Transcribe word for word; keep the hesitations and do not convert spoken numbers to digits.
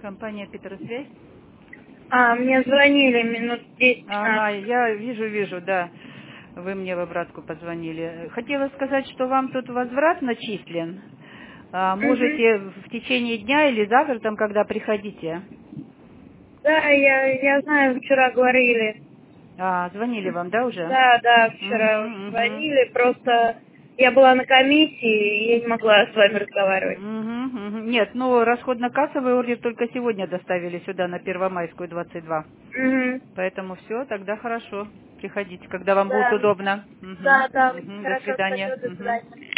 Компания Петросвязь. А, мне звонили минут десять Ага, пятнадцать. я вижу, вижу, да. Вы мне в обратку позвонили. Хотела сказать, что вам тут возврат начислен. А, Угу. можете в течение дня или завтра, там, когда приходите. Да, я, я знаю, вчера говорили. А, звонили вам, да, уже? Да, да, вчера уже Угу, угу. звонили, просто я была на комиссии, и я не могла с вами разговаривать. Угу, угу. Нет, ну расходно-кассовый ордер только сегодня доставили сюда на Первомайскую двадцать два. Угу. Поэтому все, тогда хорошо. Приходите, когда вам будет Да. удобно. Да, да, Угу, угу. До хорошо, свидания. спасибо, до Угу. свидания.